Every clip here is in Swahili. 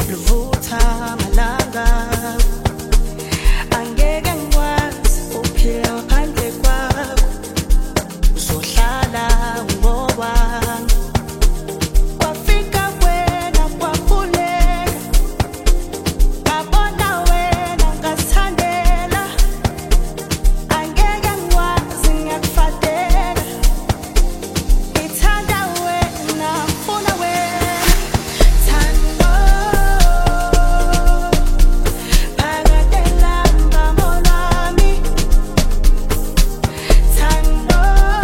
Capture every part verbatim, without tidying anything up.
luvutha amalanga, angeke ngikwazi ukuphila ngaphandle kwakho, uzohlala ngowami. Kwafika wena kwakhuleka, ngabona wena ngasithandela, angeke ngikwazi ngiyakufadela, ngithanda wena ngifuna wena. Thando phakade lambamo lwami, thando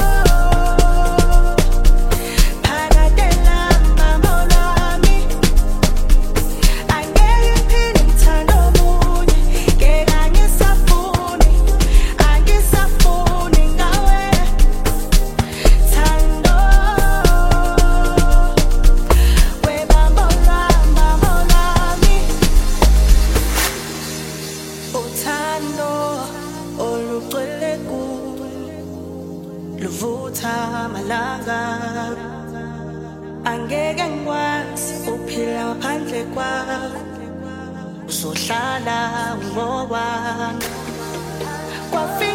phakade lambamo lwami, angeke ngiphinde ngithande omunye, ngeke angisafuni, angisafuni ngawe. Thando webambo lwambamo lwami, uthando olugcwele kuwe luvutha amalanga, angeke ngikwazi ukuphila ngaphandle kwakho, uzohlala ngowami. Kwafika